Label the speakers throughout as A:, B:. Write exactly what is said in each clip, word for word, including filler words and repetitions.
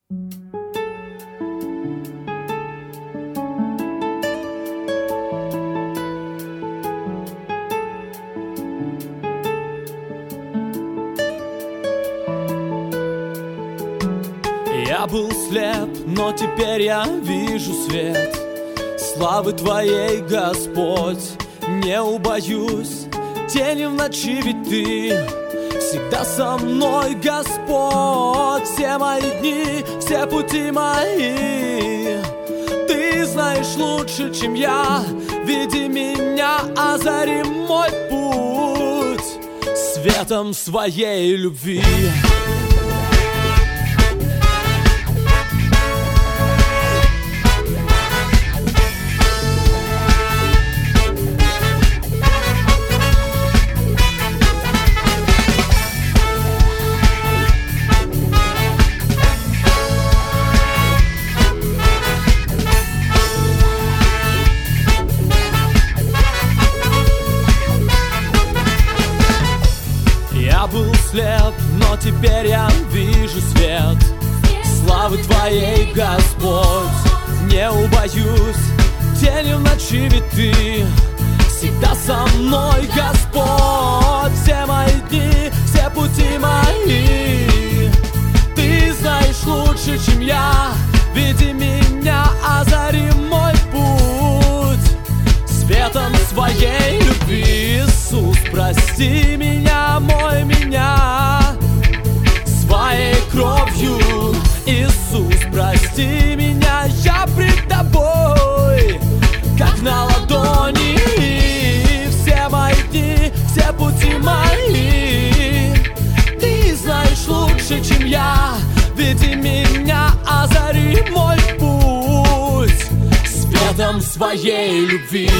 A: Я был слеп, но теперь я вижу свет. Славы Твоей, Господь, не убоюсь. Тени в ночи, ведь Ты всегда со мной, Господь. Все мои дни, все пути мои Ты знаешь лучше, чем я. Веди меня, озари мой путь светом своей любви. Я был слеп, но теперь я вижу свет. Славы Твоей, Господь, не убоюсь. Тени в ночи, ведь Ты всегда со мной, Господь. Все мои дни, все пути мои Ты знаешь лучше, чем я. Веди меня, озари мой путь светом своей любви. Иисус, прости меня, мой меня своей кровью. Иисус, прости меня, я пред Тобой, как на ладони. Все мои дни, все пути мои Ты знаешь лучше, чем я. Веди меня, озари мой путь светом своей любви.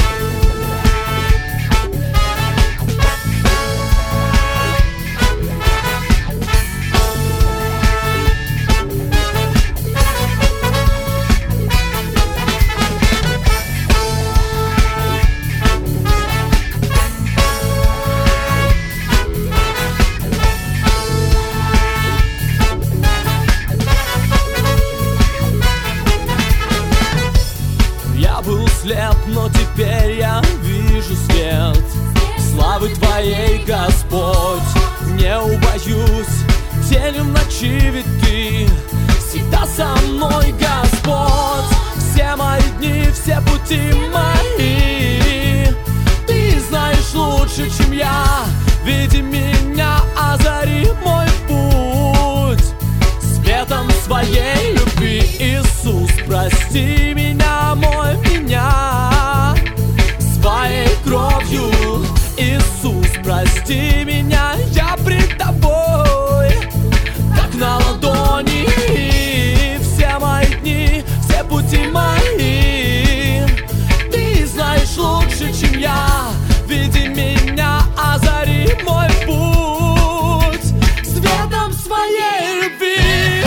A: Слеп, но теперь я вижу свет. Славы Твоей, Господь, не убоюсь. Тени в ночи, ведь Ты всегда со мной, Господь. Все мои дни, все пути мои Ты знаешь лучше, чем я. Веди меня, озари мой путь светом своей любви. Иисус, прости меня, мой меня своей кровью. Иисус, прости меня, я пред Тобой, как на ладони. Все мои дни, все пути мои Ты знаешь лучше, чем я. Веди меня, озари мой путь светом своей любви.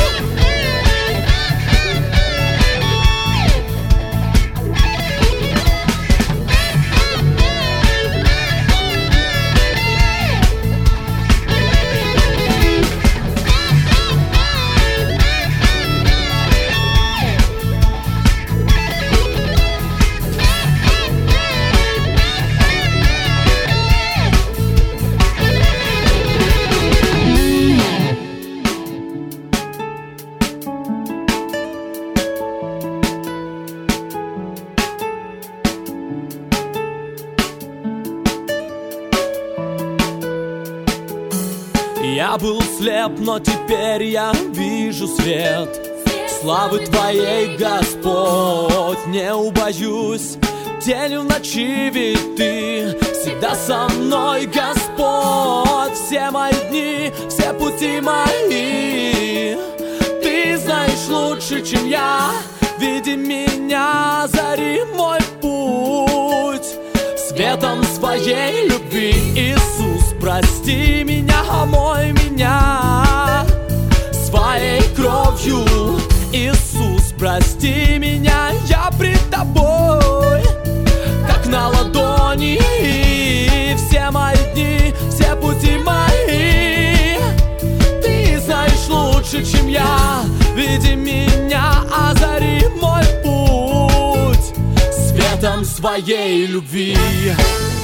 A: Я был слеп, но теперь я вижу свет. Славы Твоей, Господь, не убоюсь. Тени в ночи, ведь Ты всегда со мной, Господь. Все мои дни, все пути мои Ты знаешь лучше, чем я. Веди меня, озари мой путь светом своей любви. Иисус, прости меня, омой меня своей кровью. Иисус, прости меня, я пред Тобой, как на ладони. Все мои дни, все пути мои Ты знаешь лучше, чем я. Веди своей любви.